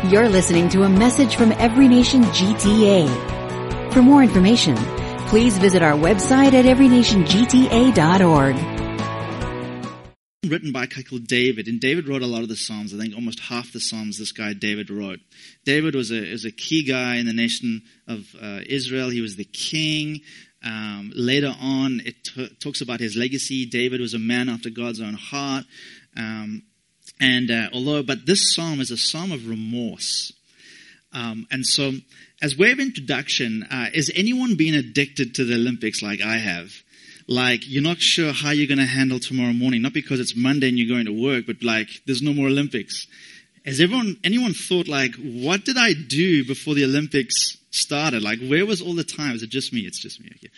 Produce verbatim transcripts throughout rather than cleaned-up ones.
You're listening to a message from Every Nation G T A. For more information, please visit our website at every nation g t a dot org. Written by a guy called David, and David wrote a lot of the Psalms. I think almost half the Psalms this guy David wrote. David was a was a key guy in the nation of uh, Israel. He was the king. Um, later on, it t- talks about his legacy. David was a man after God's own heart. Um, and uh, although, but this psalm is a psalm of remorse. Um, and so, as way of introduction, uh, is anyone been addicted to the Olympics like I have? Like, you're not sure how you're going to handle tomorrow morning, not because it's Monday and you're going to work, but like, there's no more Olympics. Has everyone, anyone thought like, what did I do before the Olympics started? Like, where was all the time? Is it just me? It's just me. Okay.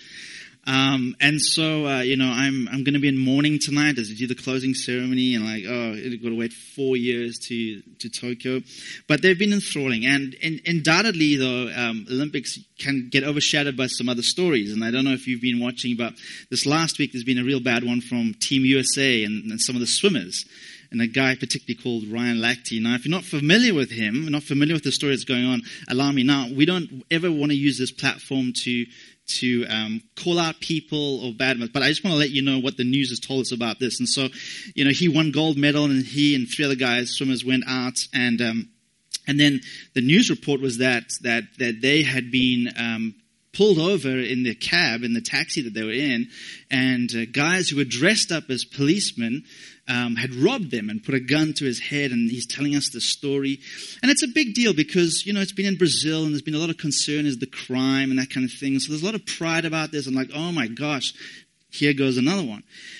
Um, and so, uh, you know, I'm, I'm going to be in mourning tonight as we do the closing ceremony, and like, oh, it's got to wait four years to, to Tokyo. But they've been enthralling. And, and undoubtedly, though, um, Olympics can get overshadowed by some other stories. And I don't know if you've been watching, but this last week there's been a real bad one from Team U S A and, and some of the swimmers. And a guy particularly called Ryan Lochte. Now, if you're not familiar with him, not familiar with the story that's going on, allow me now. We don't ever want to use this platform to to um, call out people or bad, but I just want to let you know what the news has told us about this. And so, you know, he won gold medal, and he and three other guys, swimmers, went out, and um, and then the news report was that that that they had been um, pulled over in the cab, in the taxi that they were in, and uh, guys who were dressed up as policemen Um, had robbed them and put a gun to his head, and he's telling us the story. And it's a big deal because, you know, it's been in Brazil, and there's been a lot of concern as the crime and that kind of thing. So there's a lot of pride about this, and like, oh my gosh, here goes another one.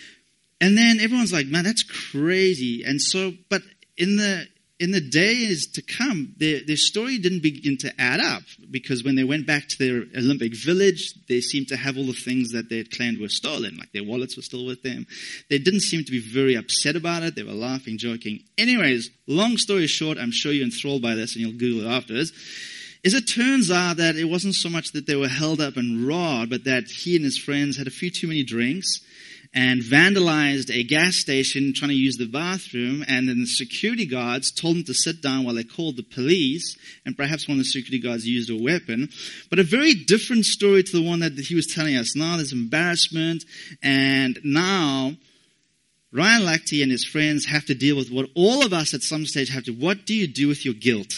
And then everyone's like, man, that's crazy. And so, but in the in the days to come, their, their story didn't begin to add up, because when they went back to their Olympic village, they seemed to have all the things that they had claimed were stolen, like their wallets were still with them. They didn't seem to be very upset about it. They were laughing, joking. Anyways, long story short, I'm sure you're enthralled by this, and you'll Google it afterwards, is it turns out that it wasn't so much that they were held up and robbed, but that he and his friends had a few too many drinks and vandalized a gas station trying to use the bathroom, and then the security guards told them to sit down while they called the police, and perhaps one of the security guards used a weapon. But a very different story to the one that he was telling us. Now there's embarrassment, and now Ryan Lochte and his friends have to deal with what all of us at some stage have to. What do you do with your guilt?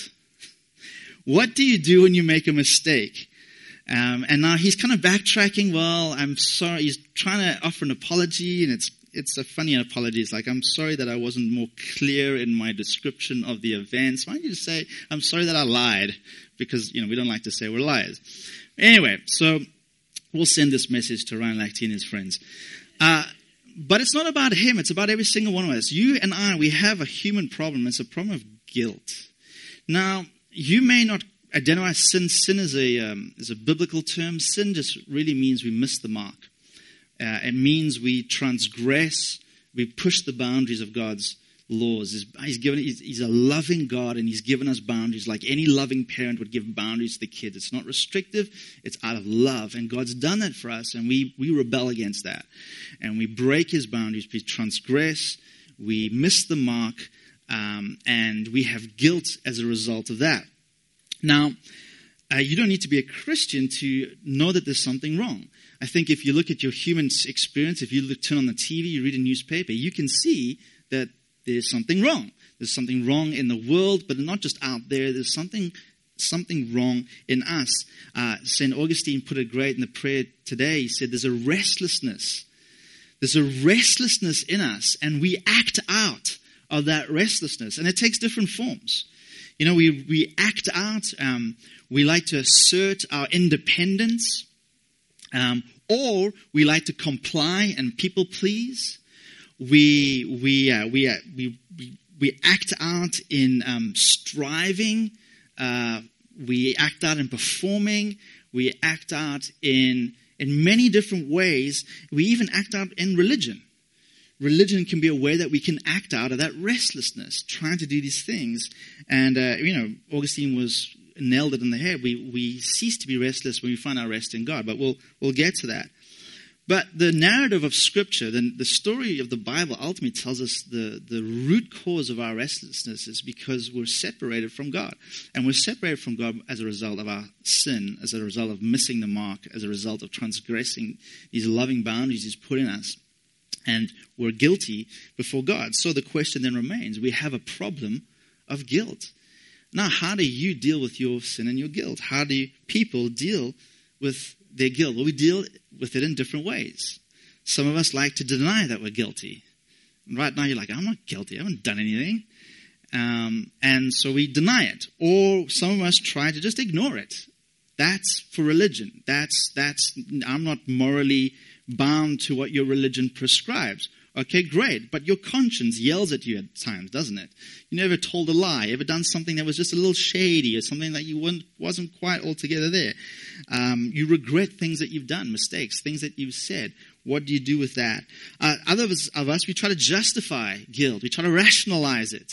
What do you do when you make a mistake? Um, and now he's kind of backtracking. Well, I'm sorry. He's trying to offer an apology, and it's it's a funny apology. It's like, I'm sorry that I wasn't more clear in my description of the events. Why don't you just say, I'm sorry that I lied? Because, you know, we don't like to say we're liars. Anyway, so we'll send this message to Ryan Lochte and his friends. Uh, but it's not about him. It's about every single one of us. You and I, we have a human problem. It's a problem of guilt. Now, you may not identify sin. Sin is a um, is a biblical term. Sin just really means we miss the mark. Uh, it means we transgress, we push the boundaries of God's laws. He's, he's given. He's, he's a loving God, and He's given us boundaries, like any loving parent would give boundaries to the kids. It's not restrictive; it's out of love, and God's done that for us, and we we rebel against that, and we break His boundaries. We transgress, we miss the mark, um, and we have guilt as a result of that. Now, uh, you don't need to be a Christian to know that there's something wrong. I think if you look at your human experience, if you look, turn on the T V, you read a newspaper, you can see that there's something wrong. There's something wrong in the world, but not just out there. There's something something wrong in us. Uh, Saint Augustine put it great in the prayer today. He said there's a restlessness. There's a restlessness in us, and we act out of that restlessness. And it takes different forms. You know, we, we act out, um, we like to assert our independence, um, or we like to comply and people please. We we uh, we, uh, we we we act out in um, striving. Uh, we act out in performing. We act out in in many different ways. We even act out in religion. Religion can be a way that we can act out of that restlessness, trying to do these things. And, uh, you know, Augustine was nailed it in the head. We we cease to be restless when we find our rest in God. But we'll we'll get to that. But the narrative of Scripture, the, the story of the Bible ultimately tells us the, the root cause of our restlessness is because we're separated from God. And we're separated from God as a result of our sin, as a result of missing the mark, as a result of transgressing these loving boundaries He's put in us. And we're guilty before God. So the question then remains, we have a problem of guilt. Now, how do you deal with your sin and your guilt? How do people deal with their guilt? Well, we deal with it in different ways. Some of us like to deny that we're guilty. Right now, you're like, I'm not guilty. I haven't done anything. Um, and so we deny it. Or some of us try to just ignore it. That's for religion. That's, that's, I'm not morally bound to what your religion prescribes. Okay, great. But your conscience yells at you at times, doesn't it? You never told a lie. Ever done something that was just a little shady or something that you weren't, wasn't quite altogether there? Um, you regret things that you've done, mistakes, things that you've said. What do you do with that? Uh, others of us, we try to justify guilt. We try to rationalize it.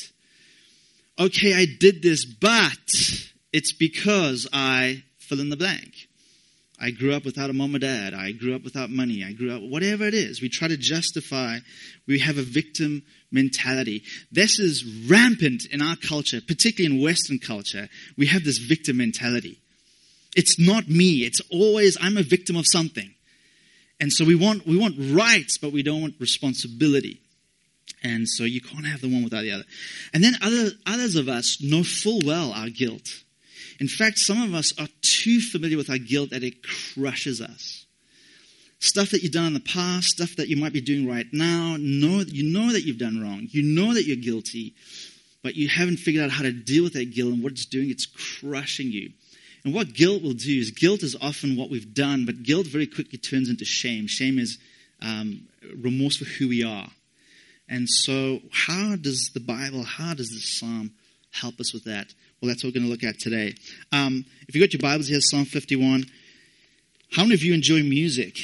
Okay, I did this, but it's because I fill in the blank. I grew up without a mom or dad. I grew up without money. I grew up, whatever it is. We try to justify. We have a victim mentality. This is rampant in our culture, particularly in Western culture. We have this victim mentality. It's not me. It's always, I'm a victim of something. And so we want, we want rights, but we don't want responsibility. And so you can't have the one without the other. And then other, others of us know full well our guilt. In fact, some of us are too familiar with our guilt that it crushes us. Stuff that you've done in the past, stuff that you might be doing right now, know, you know that you've done wrong. You know that you're guilty, but you haven't figured out how to deal with that guilt, and what it's doing, it's crushing you. And what guilt will do is, guilt is often what we've done, but guilt very quickly turns into shame. Shame is um, remorse for who we are. And so how does the Bible, how does the Psalm help us with that? Well, that's what we're going to look at today. Um, if you've got your Bibles, here's Psalm fifty-one. How many of you enjoy music?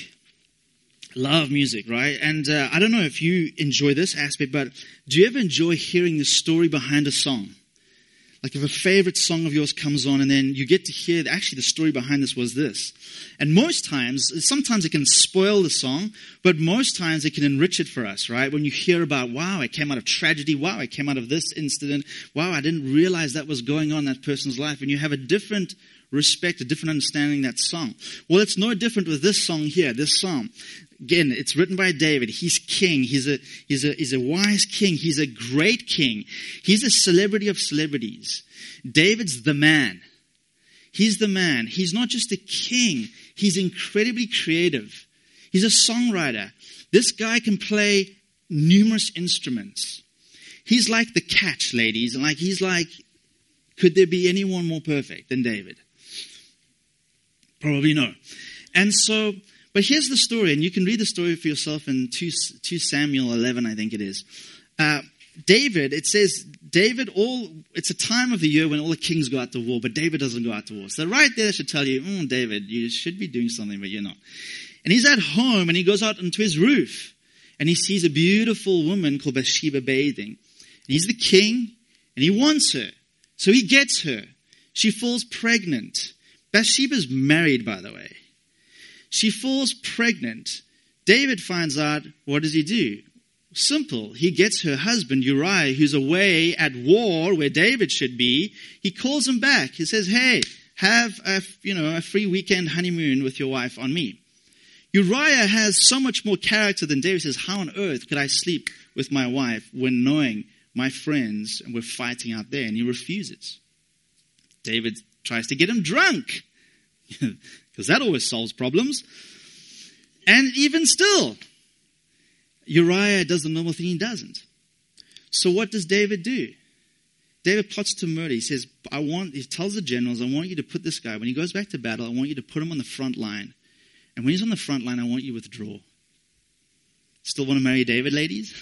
Love music, right? And uh, I don't know if you enjoy this aspect, but do you ever enjoy hearing the story behind a song? Like if a favorite song of yours comes on and then you get to hear, actually the story behind this was this. And most times, sometimes it can spoil the song, but most times it can enrich it for us, right? When you hear about, wow, it came out of tragedy. Wow, it came out of this incident. Wow, I didn't realize that was going on in that person's life. And you have a different respect, a different understanding of that song. Well, it's no different with this song here, this psalm. Again, it's written by David. He's king. He's a, he's a, he's a wise king. He's a great king. He's a celebrity of celebrities. David's the man. He's the man. He's not just a king. He's incredibly creative. He's a songwriter. This guy can play numerous instruments. He's like the Catch, ladies. And like, he's like, could there be anyone more perfect than David? Probably no. And so, but here's the story, and you can read the story for yourself in two Samuel eleven, I think it is. Uh, David, it says, David, all it's a time of the year when all the kings go out to war, but David doesn't go out to war. So right there should tell you, mm, David, you should be doing something, but you're not. And he's at home, and he goes out onto his roof, and he sees a beautiful woman called Bathsheba bathing. And he's the king, and he wants her. So he gets her. She falls pregnant. Bathsheba's married, by the way. She falls pregnant. David finds out, what does he do? Simple. He gets her husband, Uriah, who's away at war where David should be. He calls him back. He says, hey, have a, you know, a free weekend honeymoon with your wife on me. Uriah has so much more character than David. He says, how on earth could I sleep with my wife when knowing my friends and we're fighting out there? And he refuses. David tries to get him drunk. Because that always solves problems. And even still, Uriah does the normal thing, he doesn't. So what does David do? David plots to murder. He says, I want, he tells the generals, I want you to put this guy, when he goes back to battle, I want you to put him on the front line. And when he's on the front line, I want you to withdraw. Still want to marry David, ladies?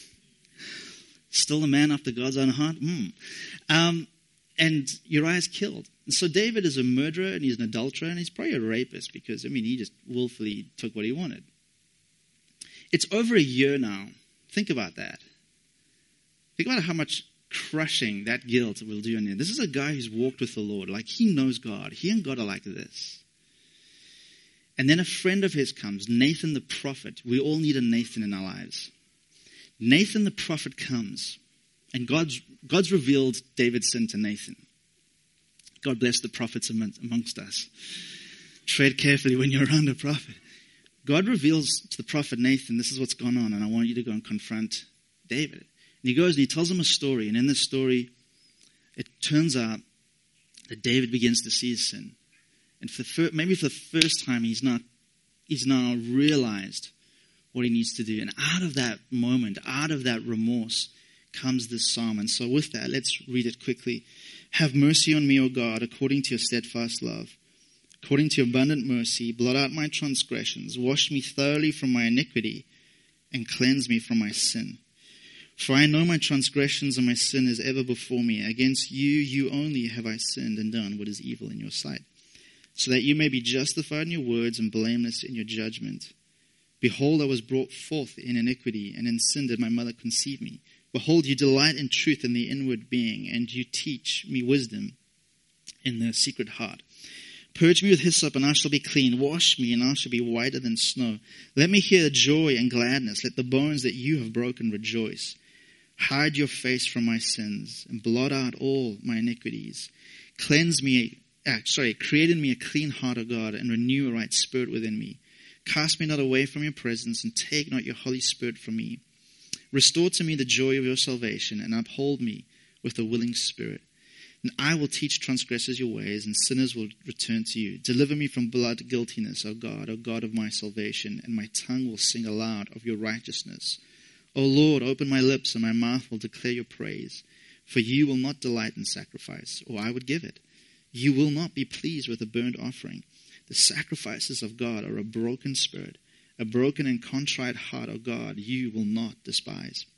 Still a man after God's own heart? Mm. Um, and Uriah's killed. And so David is a murderer and he's an adulterer and he's probably a rapist because, I mean, he just willfully took what he wanted. It's over a year now. Think about that. Think about how much crushing that guilt will do in him. This is a guy who's walked with the Lord. Like, he knows God. He and God are like this. And then a friend of his comes, Nathan the prophet. We all need a Nathan in our lives. Nathan the prophet comes, and God's, God's revealed David's sin to Nathan. God bless the prophets amongst us. Tread carefully when you're around a prophet. God reveals to the prophet Nathan, this is what's gone on, and I want you to go and confront David. And he goes and he tells him a story, and in this story, it turns out that David begins to see his sin. And for the fir- maybe for the first time, he's not, he's now realized what he needs to do. And out of that moment, out of that remorse, comes this psalm. And so with that, let's read it quickly. Have mercy on me, O God, according to your steadfast love. According to your abundant mercy, blot out my transgressions. Wash me thoroughly from my iniquity and cleanse me from my sin. For I know my transgressions and my sin is ever before me. Against you, you only have I sinned and done what is evil in your sight, so that you may be justified in your words and blameless in your judgment. Behold, I was brought forth in iniquity, and in sin did my mother conceive me. Behold, you delight in truth in the inward being, and you teach me wisdom in the secret heart. Purge me with hyssop, and I shall be clean. Wash me, and I shall be whiter than snow. Let me hear joy and gladness. Let the bones that you have broken rejoice. Hide your face from my sins, and blot out all my iniquities. Cleanse me, uh, sorry, create in me a clean heart, O God, and renew a right spirit within me. Cast me not away from your presence, and take not your Holy Spirit from me. Restore to me the joy of your salvation, and uphold me with a willing spirit. And I will teach transgressors your ways, and sinners will return to you. Deliver me from blood guiltiness, O God, O God of my salvation, and my tongue will sing aloud of your righteousness. O Lord, open my lips, and my mouth will declare your praise. For you will not delight in sacrifice, or I would give it. You will not be pleased with a burnt offering. The sacrifices of God are a broken spirit, a broken and contrite heart, O God, you will not despise.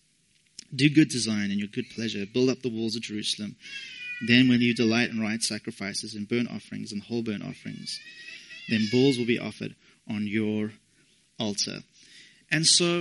Do good to Zion in your good pleasure. Build up the walls of Jerusalem. Then when you delight in right sacrifices and burnt offerings and whole burnt offerings, then bulls will be offered on your altar. And so,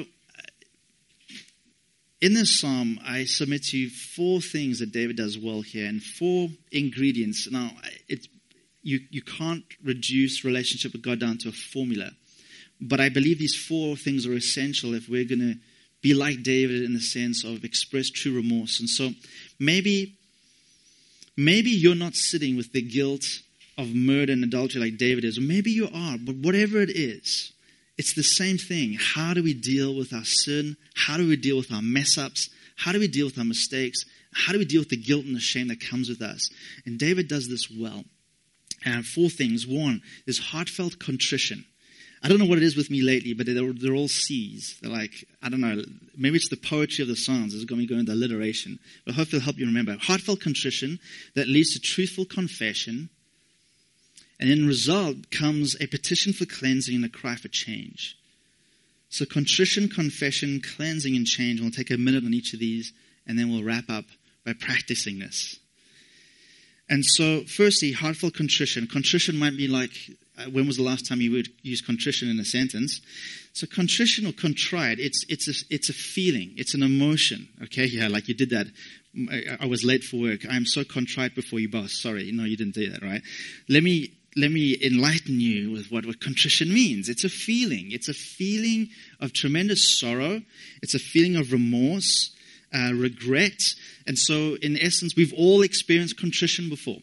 in this psalm, I submit to you four things that David does well here, and four ingredients. Now, it's, you, you can't reduce relationship with God down to a formula. But I believe these four things are essential if we're going to be like David in the sense of express true remorse. And so maybe, maybe you're not sitting with the guilt of murder and adultery like David is, or maybe you are, but whatever it is, it's the same thing. How do we deal with our sin? How do we deal with our mess-ups? How do we deal with our mistakes? How do we deal with the guilt and the shame that comes with us? And David does this well. And four things. One is heartfelt contrition. I don't know what it is with me lately, but they're, they're all C's. They're like, I don't know, maybe it's the poetry of the Psalms. It's going to go into alliteration. But hopefully it'll help you remember. Heartfelt contrition that leads to truthful confession. And in result comes a petition for cleansing and a cry for change. So contrition, confession, cleansing, and change. We'll take a minute on each of these, and then we'll wrap up by practicing this. And so, firstly, heartfelt contrition. Contrition might be like, uh, when was the last time you would use contrition in a sentence? So contrition or contrite, it's it's a, it's a feeling, it's an emotion. Okay, yeah, like you did that. I, I was late for work. I'm so contrite before you, boss. Sorry, no, you didn't do that, right? Let me let me enlighten you with what, what contrition means. It's a feeling. It's a feeling of tremendous sorrow. It's a feeling of remorse. Uh, regret. And so, in essence, we've all experienced contrition before.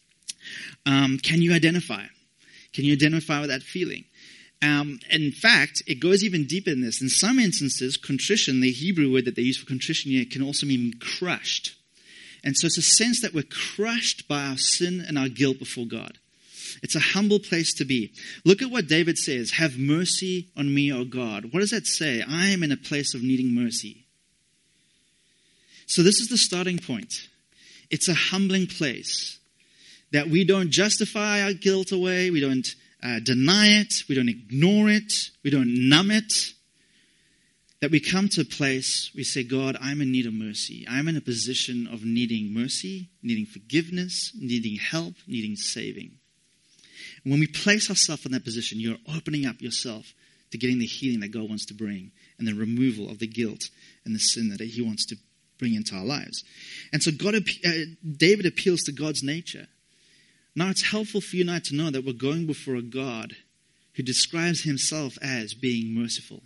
Um, can you identify? Can you identify with that feeling? Um, in fact, it goes even deeper than this. In some instances, contrition, the Hebrew word that they use for contrition here, can also mean crushed. And so it's a sense that we're crushed by our sin and our guilt before God. It's a humble place to be. Look at what David says, have mercy on me, O God. What does that say? I am in a place of needing mercy. So this is the starting point. It's a humbling place that we don't justify our guilt away. We don't uh, deny it. We don't ignore it. We don't numb it. That we come to a place, we say, God, I'm in need of mercy. I'm in a position of needing mercy, needing forgiveness, needing help, needing saving. And when we place ourselves in that position, you're opening up yourself to getting the healing that God wants to bring and the removal of the guilt and the sin that he wants to bring into our lives. And so God, uh, David appeals to God's nature. Now it's helpful for you and I to know that we're going before a God who describes himself as being merciful.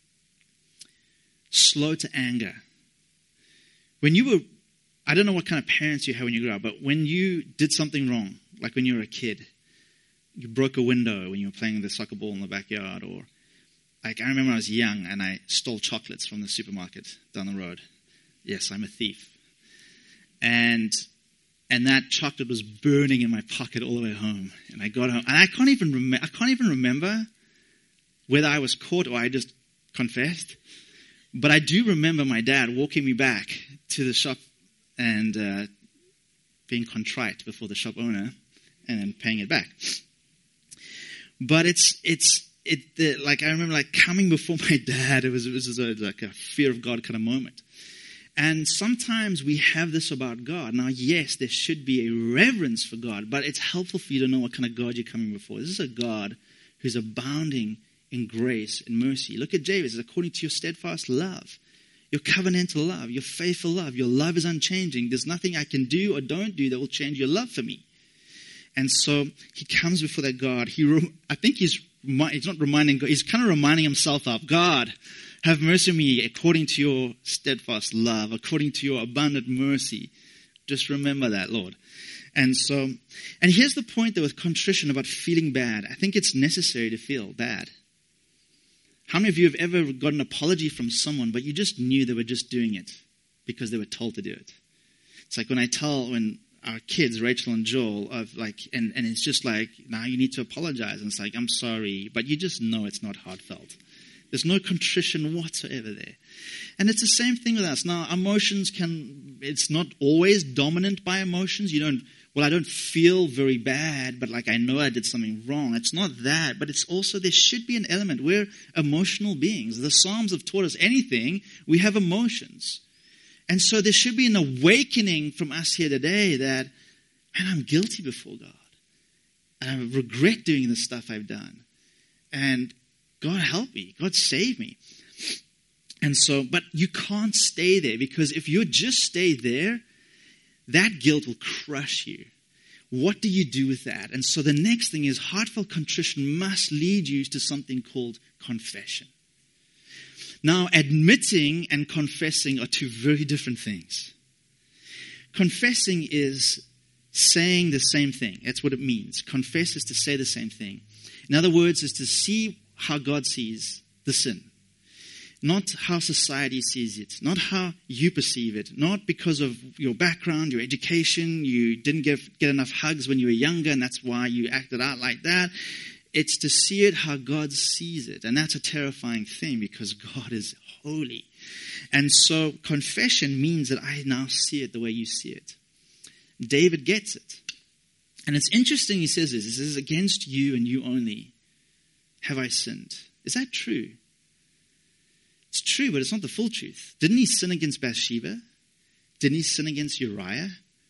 Slow to anger. When you were, I don't know what kind of parents you had when you grew up, but when you did something wrong, like when you were a kid, you broke a window when you were playing the soccer ball in the backyard, or like I remember I was young and I stole chocolates from the supermarket down the road. Yes, I'm a thief. And and that chocolate was burning in my pocket all the way home. And I got home, and I can't even remember. I can't even remember whether I was caught or I just confessed. But I do remember my dad walking me back to the shop and uh, being contrite before the shop owner and then paying it back. But it's it's it the, like I remember like coming before my dad. It was it was a, like a fear of God kind of moment. And sometimes we have this about God. Now, yes, there should be a reverence for God, but it's helpful for you to know what kind of God you're coming before. This is a God who's abounding in grace and mercy. Look at James. It's according to your steadfast love, your covenantal love, your faithful love. Your love is unchanging. There's nothing I can do or don't do that will change your love for me. And so he comes before that God. He, I think he's, he's not reminding God. He's kind of reminding himself of, God, have mercy on me according to your steadfast love, according to your abundant mercy. Just remember that, Lord. And so, and here's the point though with contrition about feeling bad. I think it's necessary to feel bad. How many of you have ever got an apology from someone, but you just knew they were just doing it because they were told to do it? It's like when I tell, when our kids, Rachel and Joel, of like, and, and it's just like, now you need to apologize. And it's like, I'm sorry, but you just know it's not heartfelt. There's no contrition whatsoever there. And it's the same thing with us. Now, emotions can, it's not always dominant by emotions. You don't, well, I don't feel very bad, but like I know I did something wrong. It's not that, but it's also, there should be an element. We're emotional beings. The Psalms have taught us anything, we have emotions. And so there should be an awakening from us here today that, man, I'm guilty before God. And I regret doing the stuff I've done. And God help me. God save me. And so, but you can't stay there, because if you just stay there, that guilt will crush you. What do you do with that? And so the next thing is heartfelt contrition must lead you to something called confession. Now, admitting and confessing are two very different things. Confessing is saying the same thing. That's what it means. Confess is to say the same thing. In other words, is to see how God sees the sin. Not how society sees it. Not how you perceive it. Not because of your background, your education. You didn't get, get enough hugs when you were younger and that's why you acted out like that. It's to see it how God sees it. And that's a terrifying thing because God is holy. And so confession means that I now see it the way you see it. David gets it. And it's interesting he says this. He says, against you and you only have I sinned. Is that true? It's true, but it's not the full truth. Didn't he sin against Bathsheba? Didn't he sin against Uriah?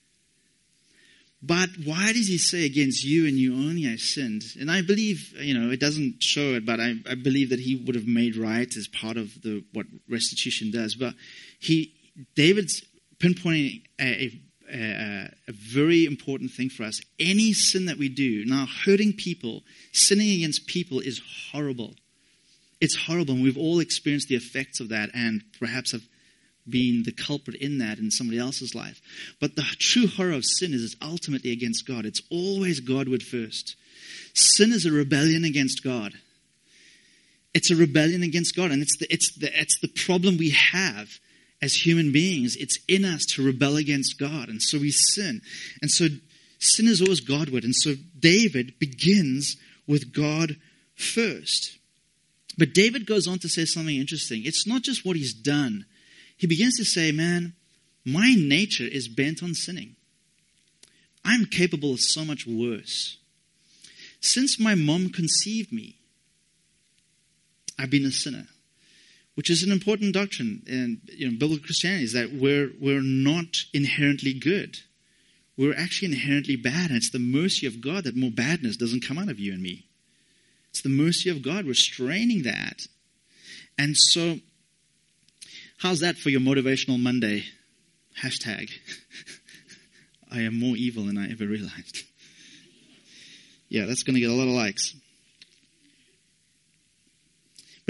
But why does he say against you and you only I sinned? And I believe, you know, it doesn't show it, but I, I believe that he would have made right as part of the what restitution does. But he, David's pinpointing a, a, a very important thing for us. Any sin that we do, now hurting people, sinning against people is horrible. It's horrible, and we've all experienced the effects of that and perhaps have been the culprit in that in somebody else's life. But the true horror of sin is it's ultimately against God. It's always Godward first. Sin is a rebellion against God. It's a rebellion against God, and it's the, it's the, it's the problem we have as human beings. It's in us to rebel against God, and so we sin. And so sin is always Godward, and so David begins with God first. But David goes on to say something interesting. It's not just what he's done. He begins to say, man, my nature is bent on sinning. I'm capable of so much worse. Since my mom conceived me, I've been a sinner, which is an important doctrine in you know, biblical Christianity, is that we're, we're not inherently good. We're actually inherently bad, and it's the mercy of God that more badness doesn't come out of you and me. It's the mercy of God restraining that. And so, how's that for your Motivational Monday? Hashtag. I am more evil than I ever realized. Yeah, that's going to get a lot of likes.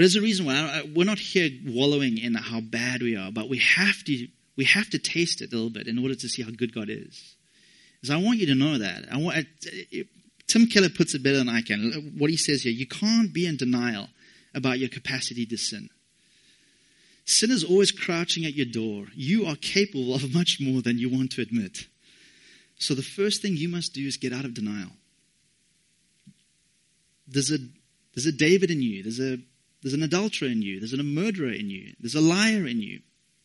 But there's a reason why. I, we're not here wallowing in how bad we are, but we have to we have to taste it a little bit in order to see how good God is. So I want you to know that. I want, it, Tim Keller puts it better than I can. What he says here, you can't be in denial about your capacity to sin. Sin is always crouching at your door. You are capable of much more than you want to admit. So the first thing you must do is get out of denial. There's a there's a David in you. There's a there's an adulterer in you. There's a murderer in you. There's a liar in you.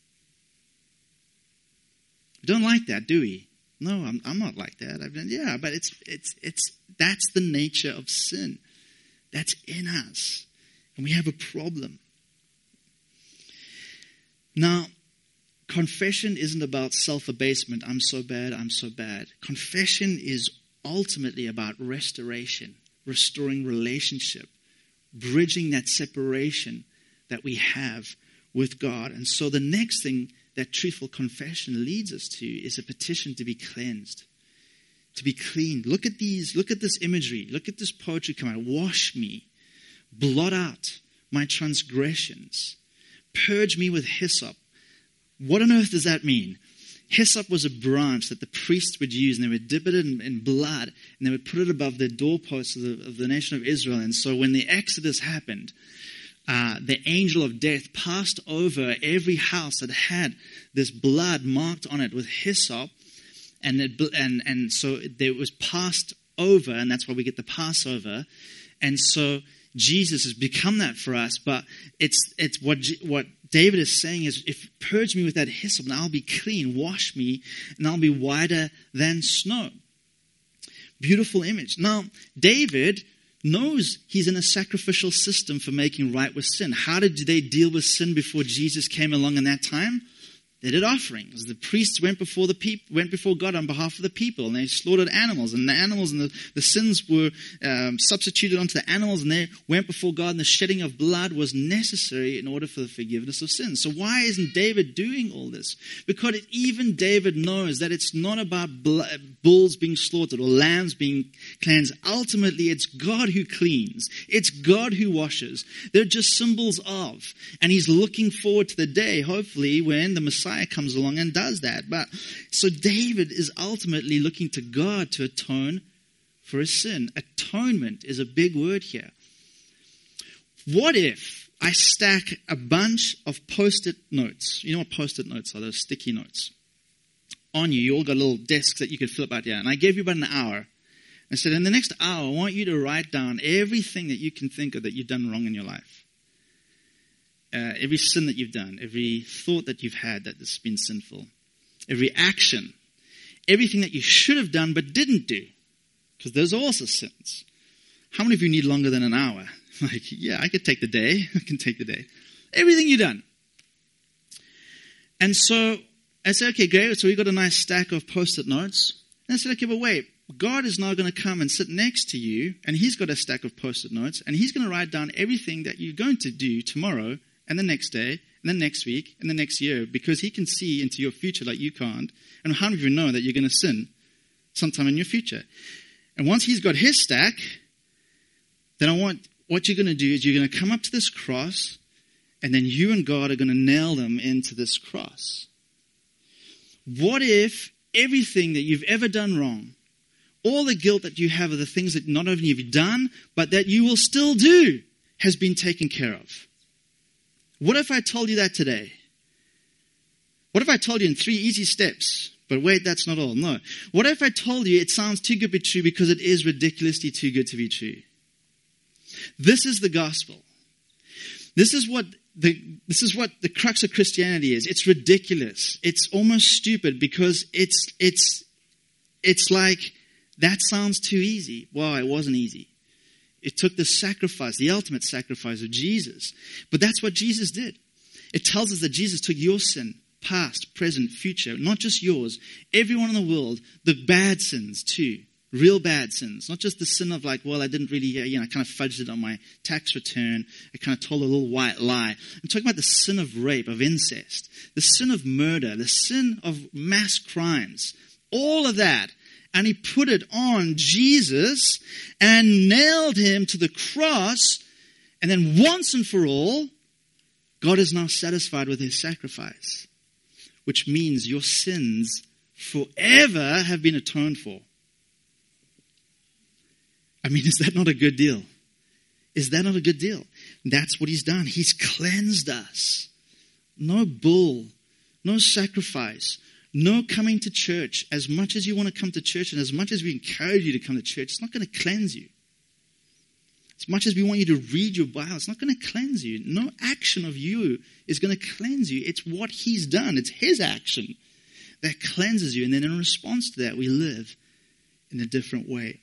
We don't like that, do we? No, I'm I'm not like that. I've been, yeah, but it's it's it's that's the nature of sin. That's in us, and we have a problem. Now, confession isn't about self-abasement. I'm so bad, I'm so bad. Confession is ultimately about restoration, restoring relationship, bridging that separation that we have with God. And so the next thing that truthful confession leads us to is a petition to be cleansed, to be cleaned. Look at these, look at this imagery. Look at this poetry come out. Wash me, blot out my transgressions. Purge me with hyssop. What on earth does that mean? Hyssop was a branch that the priests would use, and they would dip it in, in blood, and they would put it above the doorposts of the, of the nation of Israel. And so when the Exodus happened, uh, the angel of death passed over every house that had this blood marked on it with hyssop, and it, and and so it was passed over, and that's why we get the Passover. And so Jesus has become that for us, but it's it's what what David is saying is, if purge me with that hyssop, and I'll be clean. Wash me, and I'll be whiter than snow. Beautiful image. Now, David knows he's in a sacrificial system for making right with sin. How did they deal with sin before Jesus came along in that time? They did offerings. The priests went before the people, went before God on behalf of the people, and they slaughtered animals. And the animals and the, the sins were um, substituted onto the animals, and they went before God. And the shedding of blood was necessary in order for the forgiveness of sins. So why isn't David doing all this? Because it, even David knows that it's not about blood, bulls being slaughtered or lambs being cleansed. Ultimately, it's God who cleans. It's God who washes. They're just symbols of, and he's looking forward to the day, hopefully, when the Messiah comes along and does that. But so David is ultimately looking to God to atone for his sin. Atonement is a big word here. What if I stack a bunch of post-it notes? You know what post-it notes are? Those sticky notes. On you, you all got little desks that you could flip out here. And I gave you about an hour. I said, in the next hour, I want you to write down everything that you can think of that you've done wrong in your life. Uh, every sin that you've done, every thought that you've had that has been sinful, every action, everything that you should have done but didn't do, because those are also sins. How many of you need longer than an hour? Like, yeah, I could take the day. I can take the day. Everything you've done. And so I said, okay, great. So we got a nice stack of post-it notes. And I said, okay, but wait. God is now going to come and sit next to you, and he's got a stack of post-it notes, and he's going to write down everything that you're going to do tomorrow, and the next day, and then next week, and the next year, because he can see into your future like you can't. And how many of you know that you're going to sin sometime in your future? And once he's got his stack, then I want, what you're going to do is you're going to come up to this cross, and then you and God are going to nail them into this cross. What if everything that you've ever done wrong, all the guilt that you have of the things that not only have you done, but that you will still do, has been taken care of? What if I told you that today? What if I told you in three easy steps? But wait, that's not all. No. What if I told you it sounds too good to be true because it is ridiculously too good to be true? This is the gospel. This is what the this is what the crux of Christianity is. It's ridiculous. It's almost stupid because it's it's it's like, that sounds too easy. Well, it wasn't easy. It took the sacrifice, the ultimate sacrifice of Jesus. But that's what Jesus did. It tells us that Jesus took your sin, past, present, future, not just yours, everyone in the world, the bad sins too, real bad sins, not just the sin of like, well, I didn't really, you know, I kind of fudged it on my tax return, I kind of told a little white lie. I'm talking about the sin of rape, of incest, the sin of murder, the sin of mass crimes, all of that. And he put it on Jesus and nailed him to the cross. And then once and for all, God is now satisfied with his sacrifice, which means your sins forever have been atoned for. I mean, is that not a good deal? Is that not a good deal? That's what he's done. He's cleansed us. No bull, no sacrifice, no coming to church. As much as you want to come to church and as much as we encourage you to come to church, it's not going to cleanse you. As much as we want you to read your Bible, it's not going to cleanse you. No action of you is going to cleanse you. It's what he's done. It's his action that cleanses you. And then in response to that, we live in a different way.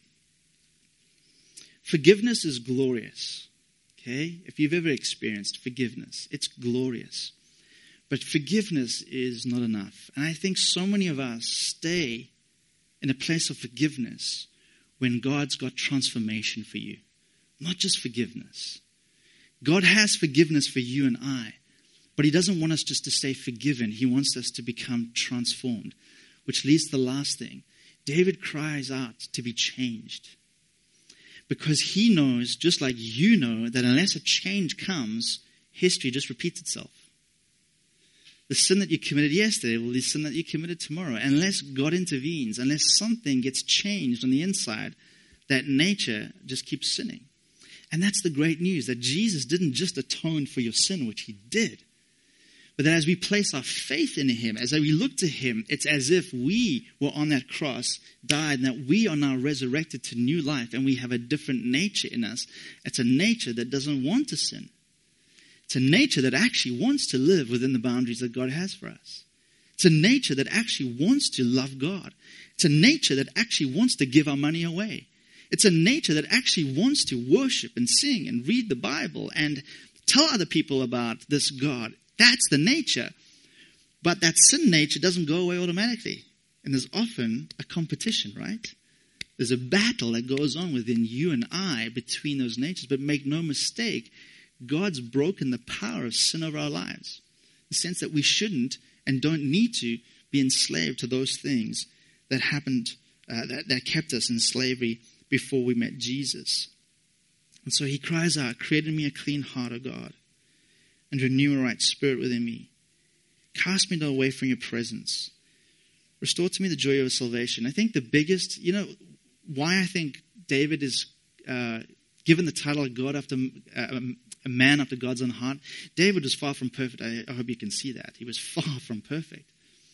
Forgiveness is glorious. Okay? If you've ever experienced forgiveness, it's glorious. But forgiveness is not enough. And I think so many of us stay in a place of forgiveness when God's got transformation for you. Not just forgiveness. God has forgiveness for you and I, but he doesn't want us just to stay forgiven. He wants us to become transformed, which leads to the last thing. David cries out to be changed because he knows, just like you know, that unless a change comes, history just repeats itself. The sin that you committed yesterday will be the sin that you committed tomorrow. Unless God intervenes, unless something gets changed on the inside, that nature just keeps sinning. And that's the great news, that Jesus didn't just atone for your sin, which he did, but that as we place our faith in him, as we look to him, it's as if we were on that cross, died, and that we are now resurrected to new life, and we have a different nature in us. It's a nature that doesn't want to sin. It's a nature that actually wants to live within the boundaries that God has for us. It's a nature that actually wants to love God. It's a nature that actually wants to give our money away. It's a nature that actually wants to worship and sing and read the Bible and tell other people about this God. That's the nature. But that sin nature doesn't go away automatically. And there's often a competition, right? There's a battle that goes on within you and I between those natures. But make no mistake, God's broken the power of sin over our lives. In the sense that we shouldn't and don't need to be enslaved to those things that happened, uh, that, that kept us in slavery before we met Jesus. And so he cries out, create in me a clean heart, O God, and renew a right spirit within me. Cast me not away from your presence. Restore to me the joy of salvation. I think the biggest, you know, why I think David is uh, given the title of God after uh, a man after God's own heart. David was far from perfect. I, I hope you can see that. He was far from perfect,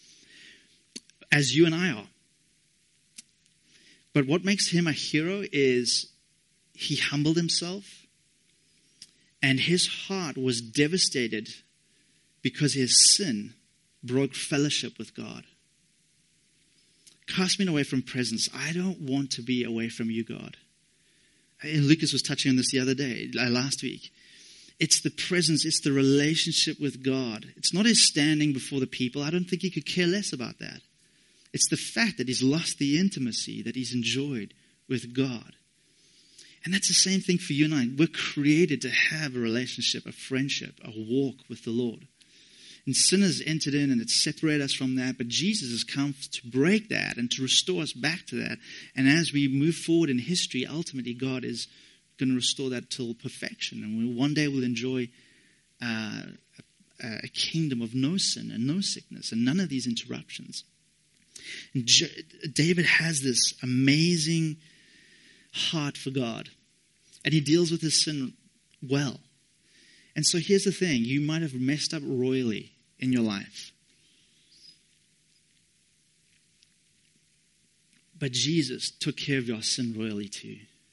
as you and I are. But what makes him a hero is he humbled himself, and his heart was devastated because his sin broke fellowship with God. Cast me away from presence. I don't want to be away from you, God. And Lucas was touching on this the other day, last week. It's the presence, it's the relationship with God. It's not his standing before the people. I don't think he could care less about that. It's the fact that he's lost the intimacy that he's enjoyed with God. And that's the same thing for you and I. We're created to have a relationship, a friendship, a walk with the Lord. And sin has entered in and it's separated us from that. But Jesus has come to break that and to restore us back to that. And as we move forward in history, ultimately God is going to restore that till perfection. And we, one day we'll enjoy uh, a, a kingdom of no sin and no sickness and none of these interruptions. And J- David has this amazing heart for God. And he deals with his sin well. And so here's the thing. You might have messed up royally in your life. But Jesus took care of your sin royally too.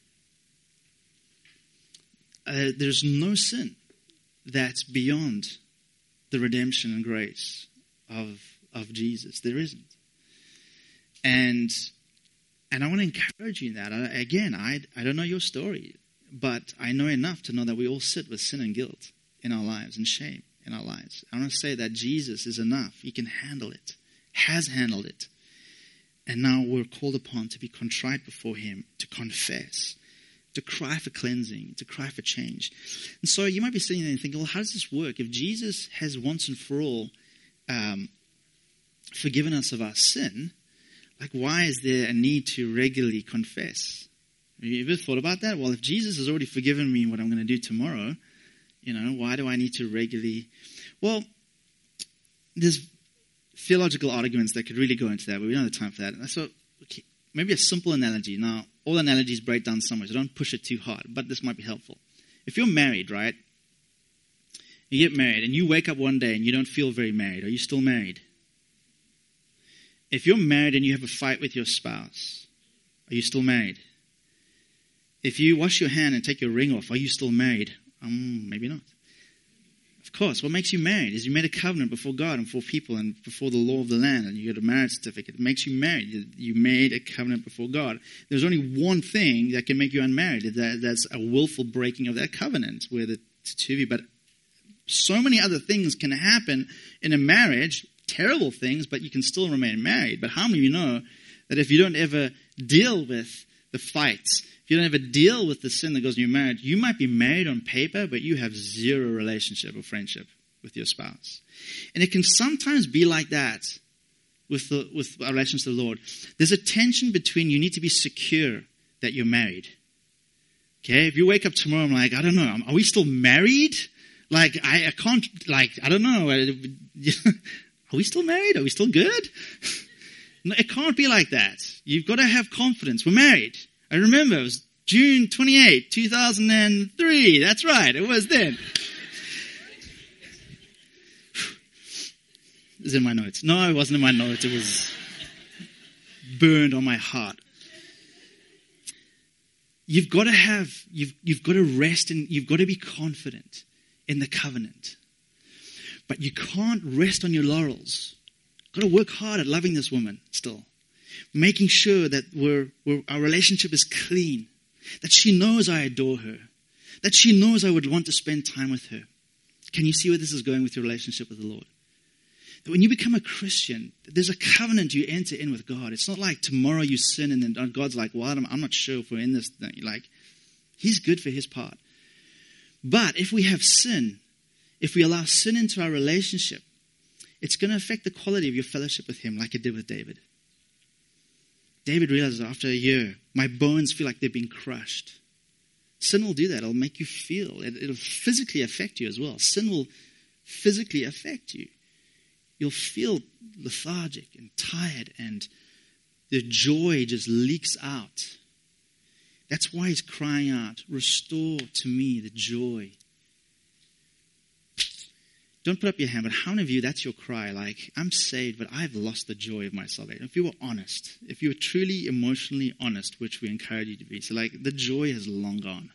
Uh, there's no sin that's beyond the redemption and grace of, of Jesus. There isn't. And and I want to encourage you in that. I, again, I, I don't know your story, but I know enough to know that we all sit with sin and guilt in our lives and shame in our lives. I want to say that Jesus is enough. He can handle it, has handled it. And now we're called upon to be contrite before him, to confess, to cry for cleansing, to cry for change. And so you might be sitting there and thinking, well, how does this work? If Jesus has once and for all um, forgiven us of our sin, like why is there a need to regularly confess Have you ever thought about that? Well, if Jesus has already forgiven me what I'm going to do tomorrow, you know, why do I need to regularly? Well, there's theological arguments that could really go into that, but we don't have time for that. And so, okay, maybe a simple analogy. Now, all analogies break down somewhere, so don't push it too hard, but this might be helpful. If you're married, right? You get married, and you wake up one day and you don't feel very married. Are you still married? If you're married and you have a fight with your spouse, are you still married? If you wash your hand and take your ring off, are you still married? Um, maybe not. Of course, what makes you married is you made a covenant before God and before people and before the law of the land, and you got a marriage certificate. It makes you married. You, you made a covenant before God. There's only one thing that can make you unmarried. That, that's a willful breaking of that covenant, where the two of you. But so many other things can happen in a marriage, terrible things, but you can still remain married. But how many of you know that if you don't ever deal with the fights, if you don't ever deal with the sin that goes in your marriage, you might be married on paper, but you have zero relationship or friendship with your spouse. And it can sometimes be like that with the, with our relations to the Lord. There's a tension between you need to be secure that you're married. Okay, if you wake up tomorrow, I'm like, I don't know, are we still married? Like, I, I can't, like, I don't know. Are we still married? Are we still good? No, it can't be like that. You've got to have confidence. We're married. I remember it was June twenty-eighth, two thousand three. That's right. It was then. It was in my notes. No, it wasn't in my notes. It was burned on my heart. You've got to have, you've, you've got to rest in, you've got to be confident in the covenant. But you can't rest on your laurels. You've got to work hard at loving this woman still. Making sure that we're, we're, our relationship is clean. That she knows I adore her. That she knows I would want to spend time with her. Can you see where this is going with your relationship with the Lord? That when you become a Christian, there's a covenant you enter in with God. It's not like tomorrow you sin and then God's like, well, I'm, I'm not sure if we're in this thing. Like, He's good for His part. But if we have sin, if we allow sin into our relationship, it's going to affect the quality of your fellowship with Him like it did with David. David realizes after a year, my bones feel like they've been crushed. Sin will do that. It'll make you feel. It, it'll physically affect you as well. Sin will physically affect you. You'll feel lethargic and tired, and the joy just leaks out. That's why he's crying out, restore to me the joy. Don't put up your hand, but how many of you, that's your cry? Like, I'm saved, but I've lost the joy of my salvation. If you were honest, if you were truly emotionally honest, which we encourage you to be, so like, the joy has long gone.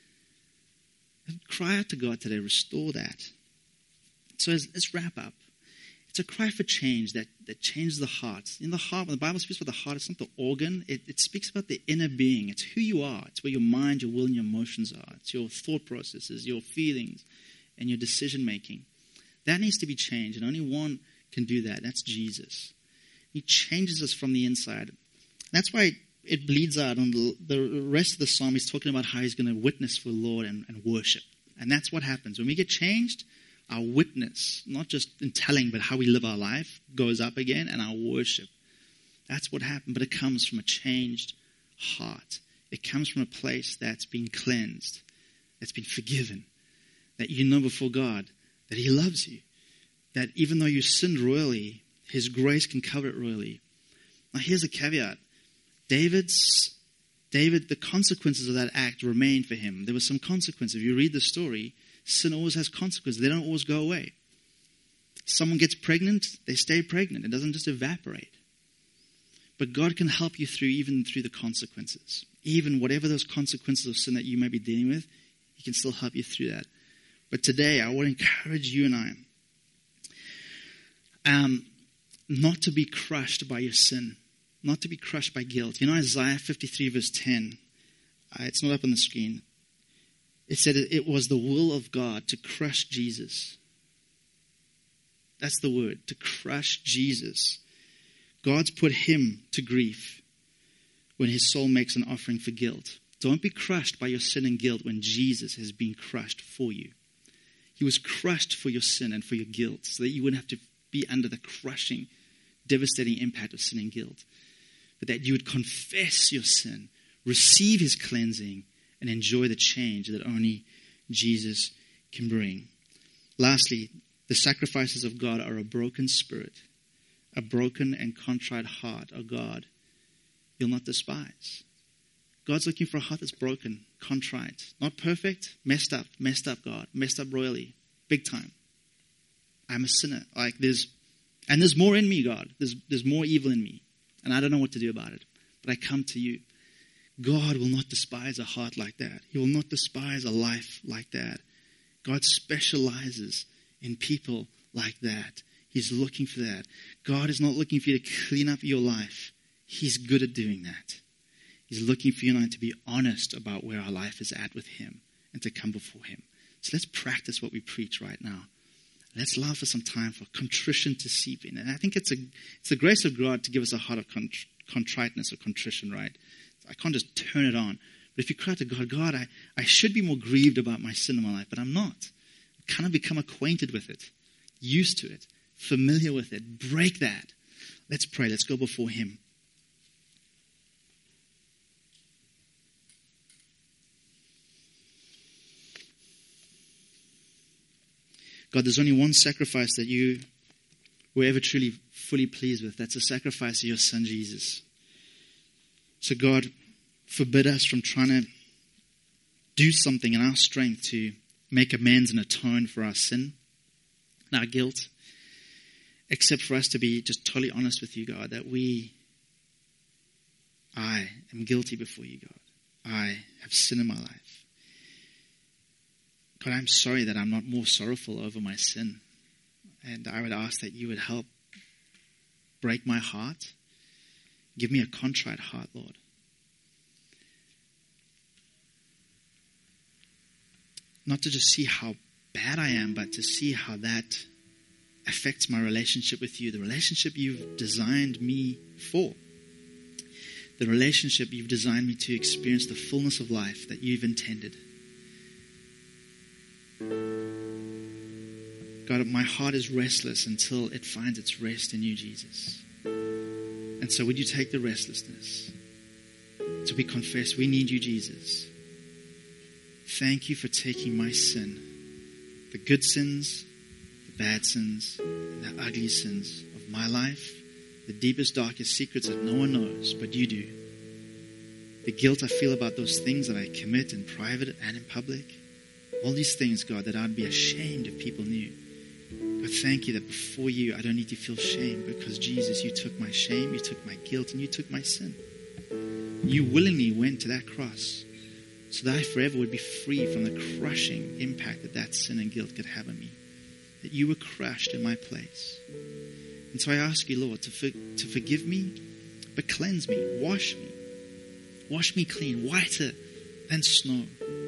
Cry out to God today, restore that. So let's, let's wrap up. It's a cry for change that, that changes the heart. In the heart, when the Bible speaks about the heart, it's not the organ. It, it speaks about the inner being. It's who you are. It's where your mind, your will, and your emotions are. It's your thought processes, your feelings, and your decision making. That needs to be changed, and only one can do that. That's Jesus. He changes us from the inside. That's why it bleeds out on the, the rest of the psalm. He's talking about how he's going to witness for the Lord and, and worship. And that's what happens. When we get changed, our witness, not just in telling, but how we live our life, goes up again, and our worship. That's what happened, but it comes from a changed heart. It comes from a place that's been cleansed, that's been forgiven, that you know before God that He loves you, that even though you sinned royally, His grace can cover it royally. Now here's a caveat. David's, David, the consequences of that act remained for him. There was some consequences. If you read the story, sin always has consequences. They don't always go away. Someone gets pregnant, they stay pregnant. It doesn't just evaporate. But God can help you through, even through the consequences. Even whatever those consequences of sin that you may be dealing with, He can still help you through that. But today, I want to encourage you and I um, not to be crushed by your sin, not to be crushed by guilt. You know, Isaiah fifty-three verse ten, uh, it's not up on the screen. It said it was the will of God to crush Jesus. That's the word, to crush Jesus. God's put Him to grief when His soul makes an offering for guilt. Don't be crushed by your sin and guilt when Jesus has been crushed for you. He was crushed for your sin and for your guilt so that you wouldn't have to be under the crushing, devastating impact of sin and guilt. But that you would confess your sin, receive his cleansing, and enjoy the change that only Jesus can bring. Lastly, the sacrifices of God are a broken spirit, a broken and contrite heart, oh God, you'll not despise. God's looking for a heart that's broken, contrite, not perfect, messed up, messed up, God, messed up royally, big time. I'm a sinner. Like there's, and there's more in me, God. There's, there's more evil in me, and I don't know what to do about it. But I come to you. God will not despise a heart like that. He will not despise a life like that. God specializes in people like that. He's looking for that. God is not looking for you to clean up your life. He's good at doing that. He's looking for you and I to be honest about where our life is at with him and to come before him. So let's practice what we preach right now. Let's allow for some time for contrition to seep in. And I think it's a it's the grace of God to give us a heart of contr- contriteness or contrition, right? I can't just turn it on. But if you cry to God, God, I, I should be more grieved about my sin in my life, but I'm not. I've kind of become acquainted with it, used to it, familiar with it. Break that. Let's pray. Let's go before him. God, there's only one sacrifice that you were ever truly fully pleased with. That's the sacrifice of your son, Jesus. So God, forbid us from trying to do something in our strength to make amends and atone for our sin and our guilt, except for us to be just totally honest with you, God, that we, I am guilty before you, God. I have sin in my life. God, I'm sorry that I'm not more sorrowful over my sin. And I would ask that you would help break my heart. Give me a contrite heart, Lord. Not to just see how bad I am, but to see how that affects my relationship with you, the relationship you've designed me for, the relationship you've designed me to experience the fullness of life that you've intended. God, my heart is restless until it finds its rest in you, Jesus. And so would you take the restlessness? So we confess we need you, Jesus. Thank you for taking my sin, the good sins, the bad sins, and the ugly sins of my life, the deepest, darkest secrets that no one knows, but you do. The guilt I feel about those things that I commit in private and in public. All these things, God, that I'd be ashamed if people knew. God, thank you that before you, I don't need to feel shame because, Jesus, you took my shame, you took my guilt, and you took my sin. You willingly went to that cross so that I forever would be free from the crushing impact that that sin and guilt could have on me. That you were crushed in my place. And so I ask you, Lord, to, for, to forgive me, but cleanse me, wash me. Wash me clean, whiter than snow.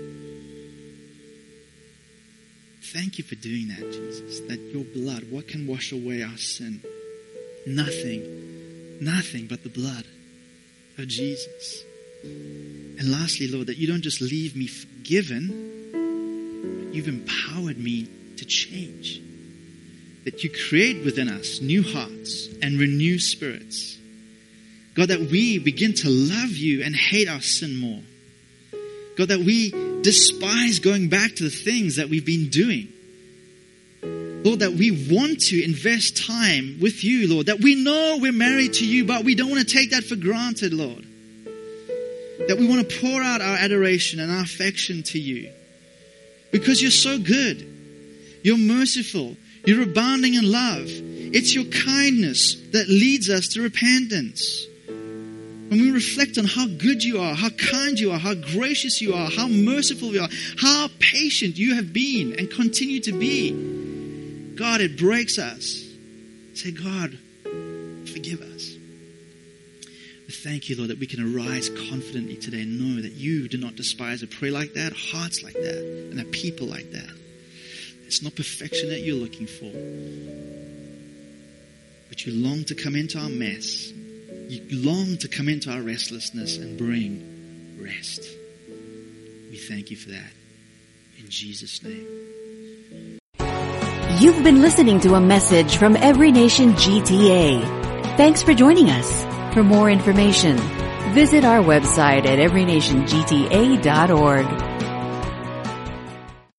Thank you for doing that, Jesus. That your blood, what can wash away our sin? Nothing. Nothing but the blood of Jesus. And lastly, Lord, that you don't just leave me forgiven, but you've empowered me to change. That you create within us new hearts and renew spirits. God, that we begin to love you and hate our sin more. God, that we despise going back to the things that we've been doing. Lord, that we want to invest time with you, Lord. That we know we're married to you, but we don't want to take that for granted, Lord. That we want to pour out our adoration and our affection to you. Because you're so good. You're merciful. You're abounding in love. It's your kindness that leads us to repentance. When we reflect on how good you are, how kind you are, how gracious you are, how merciful you are, how patient you have been and continue to be, God, it breaks us. Say, God, forgive us. We thank you, Lord, that we can arise confidently today and know that you do not despise a prayer like that, hearts like that, and a people like that. It's not perfection that you're looking for, but you long to come into our mess. You long to come into our restlessness and bring rest. We thank you for that. In Jesus' name. You've been listening to a message from Every Nation G T A. Thanks for joining us. For more information, Visit our website at every nation g t a dot org.